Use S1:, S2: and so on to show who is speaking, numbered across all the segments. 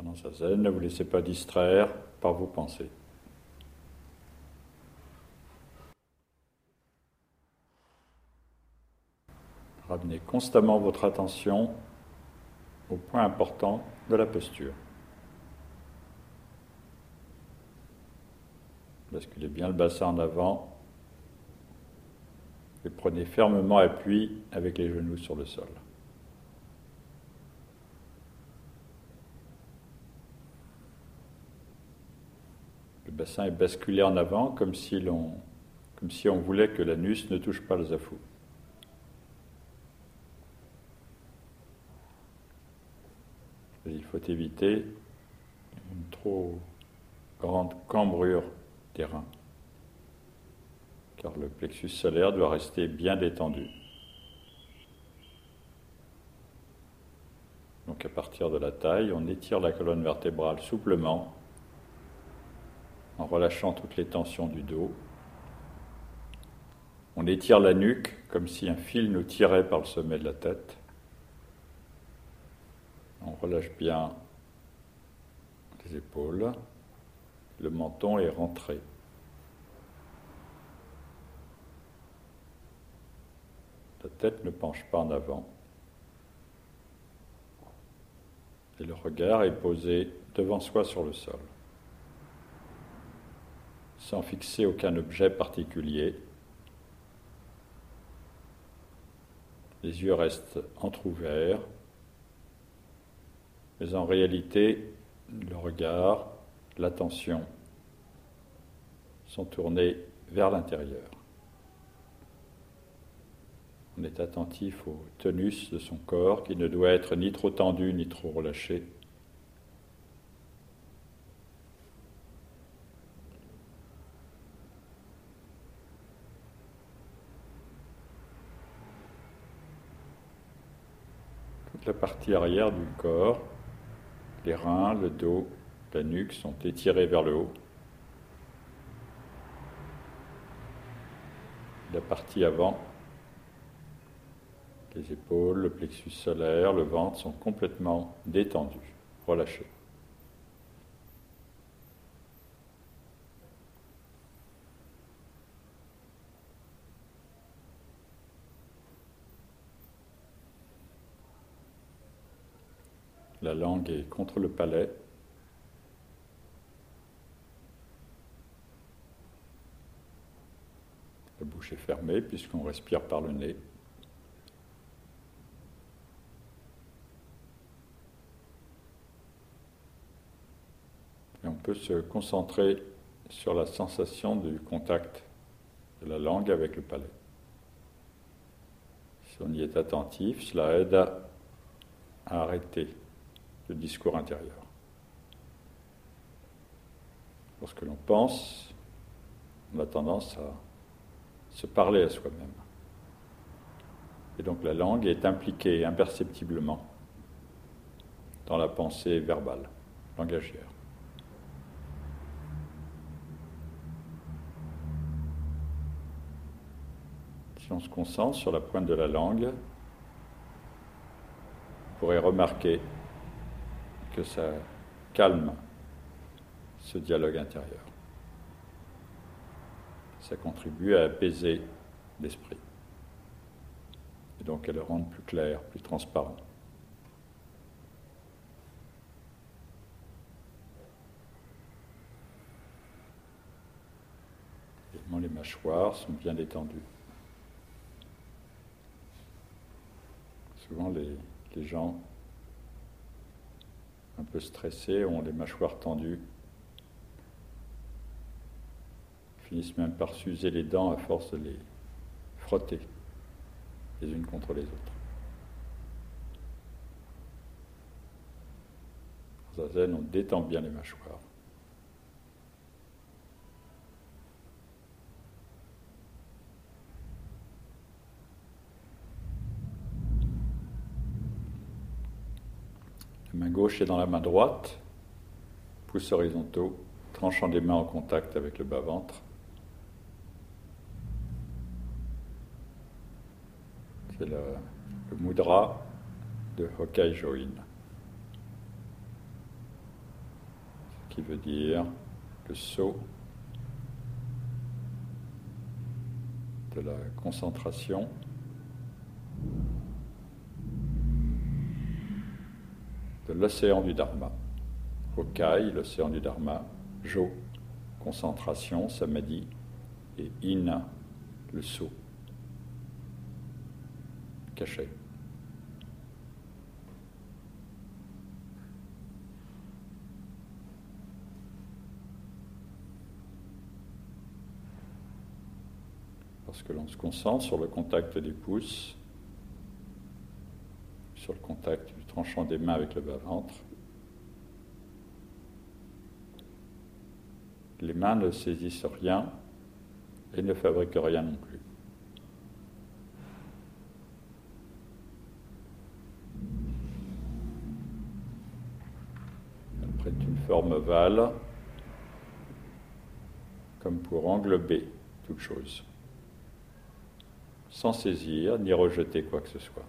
S1: Pendant zazen, ne vous laissez pas distraire par vos pensées. Ramenez constamment votre attention au point important de la posture. Basculez bien le bassin en avant et prenez fermement appui avec les genoux sur le sol. Le bassin est basculé en avant comme si on voulait que l'anus ne touche pas le zafu. Et il faut éviter une trop grande cambrure des reins, car le plexus solaire doit rester bien détendu. Donc à partir de la taille, on étire la colonne vertébrale souplement, en relâchant toutes les tensions du dos. On étire la nuque comme si un fil nous tirait par le sommet de la tête. On relâche bien les épaules. Le menton est rentré. La tête ne penche pas en avant. Et le regard est posé devant soi sur le sol, sans fixer aucun objet particulier. Les yeux restent entr'ouverts, mais en réalité, le regard, l'attention sont tournés vers l'intérieur. On est attentif au tonus de son corps qui ne doit être ni trop tendu ni trop relâché. Toute la partie arrière du corps, les reins, le dos, la nuque sont étirés vers le haut. La partie avant, les épaules, le plexus solaire, le ventre sont complètement détendus, relâchés. La langue est contre le palais. La bouche est fermée puisqu'on respire par le nez. Et on peut se concentrer sur la sensation du contact de la langue avec le palais. Si on y est attentif, cela aide à arrêter le discours intérieur. Lorsque l'on pense, on a tendance à se parler à soi-même. Et donc la langue est impliquée imperceptiblement dans la pensée verbale, langagière. Si on se concentre sur la pointe de la langue, on pourrait remarquer que ça calme ce dialogue intérieur. Ça contribue à apaiser l'esprit. Et donc à le rendre plus clair, plus transparent. Évidemment, les mâchoires sont bien détendues. Souvent, les gens un peu stressés ont les mâchoires tendues, finissent même par s'user les dents à force de les frotter les unes contre les autres. En zazen, on détend bien les mâchoires. La main gauche est dans la main droite, pouces horizontaux, tranchant des mains en contact avec le bas-ventre. C'est le mudra de Hokai Join. qui veut dire le saut de la concentration de l'océan du Dharma. Hokai, l'océan du Dharma, Jo, concentration, samadhi, et Ina, le saut, caché. Lorsque l'on se concentre sur le contact des pouces, sur le contact du tranchant des mains avec le bas-ventre, les mains ne saisissent rien et ne fabriquent rien non plus. Elles prennent une forme ovale, comme pour englober toute chose, sans saisir ni rejeter quoi que ce soit.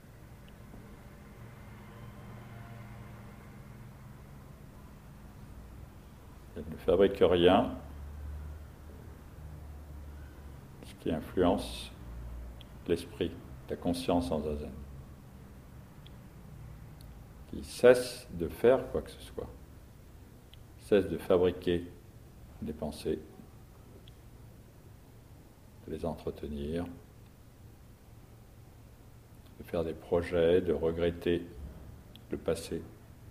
S1: Elles ne fabriquent rien, ce qui influence l'esprit, la conscience en zazen, qui cesse de faire quoi que ce soit, cesse de fabriquer des pensées, de les entretenir, de faire des projets, de regretter le passé.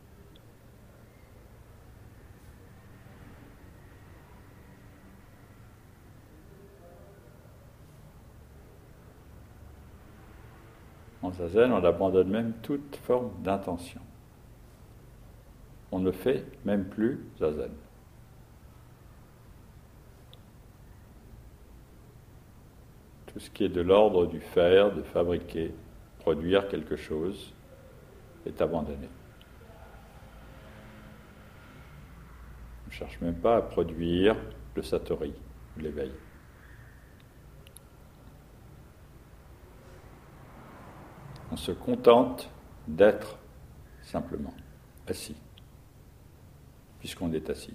S1: En zazen, on abandonne même toute forme d'intention. On ne fait même plus zazen. Tout ce qui est de l'ordre du faire, de fabriquer, produire quelque chose, est abandonné. On ne cherche même pas à produire le satori, l'éveil. On se contente d'être simplement assis, puisqu'on est assis.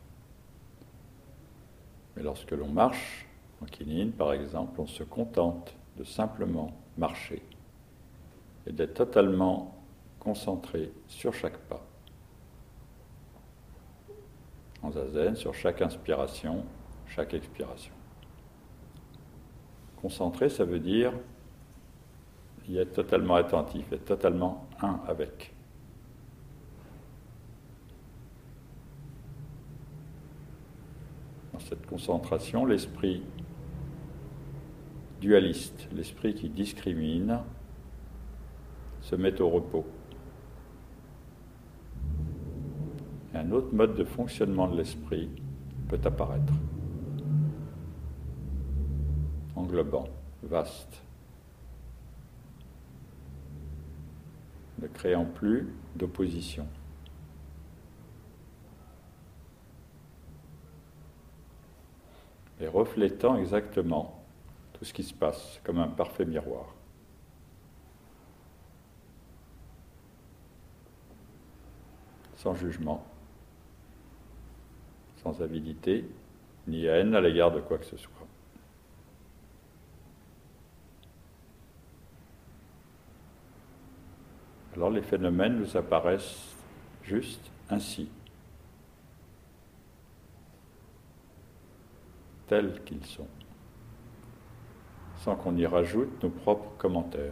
S1: Mais lorsque l'on marche, en kinine par exemple, on se contente de simplement marcher et d'être totalement concentré sur chaque pas. En zazen, sur chaque inspiration, chaque expiration. Concentré, ça veut dire y être totalement attentif, être totalement un avec. Dans cette concentration, l'esprit dualiste, l'esprit qui discrimine, se met au repos. Et un autre mode de fonctionnement de l'esprit peut apparaître, englobant, vaste, ne créant plus d'opposition. Et reflétant exactement tout ce qui se passe comme un parfait miroir. Sans jugement, sans avidité, ni haine à l'égard de quoi que ce soit. Alors les phénomènes nous apparaissent juste ainsi, tels qu'ils sont, sans qu'on y rajoute nos propres commentaires.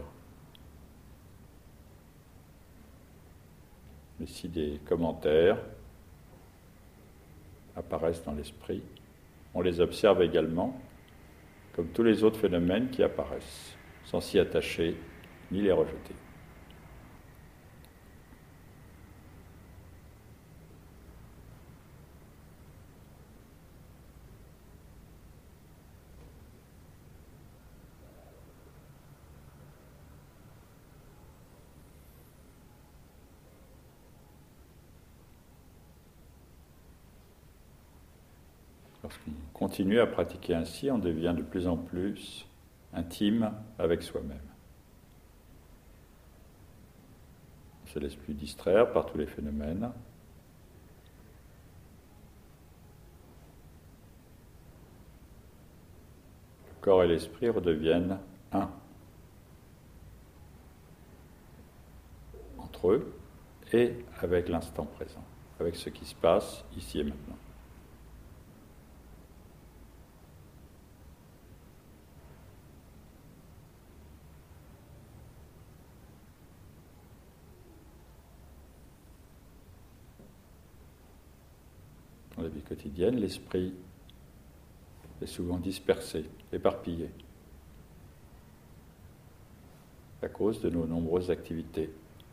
S1: Mais si des commentaires apparaissent dans l'esprit, on les observe également, comme tous les autres phénomènes qui apparaissent, sans s'y attacher ni les rejeter. Lorsqu'on continue à pratiquer ainsi, on devient de plus en plus intime avec soi-même. On ne se laisse plus distraire par tous les phénomènes. corps et l'esprit redeviennent un entre eux et avec l'instant présent, avec ce qui se passe ici et maintenant. Dans la vie quotidienne, l'esprit est souvent dispersé, éparpillé, à cause de nos nombreuses activités.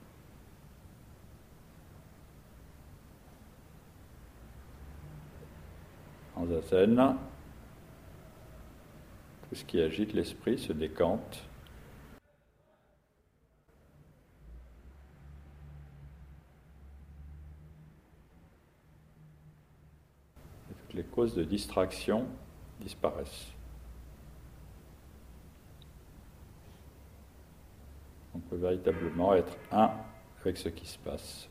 S1: En zazen, tout ce qui agite l'esprit se décante et toutes les causes de distraction disparaissent. On peut véritablement être un avec ce qui se passe.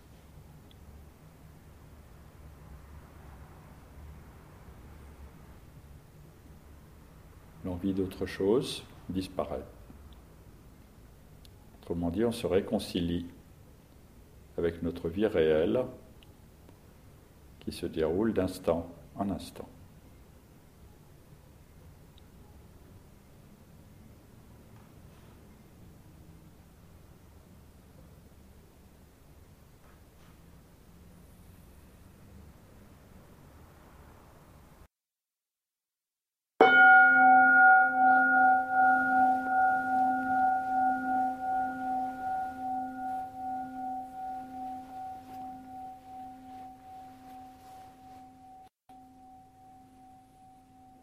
S1: L'envie d'autre chose disparaît. Autrement dit, on se réconcilie avec notre vie réelle qui se déroule d'instant en instant.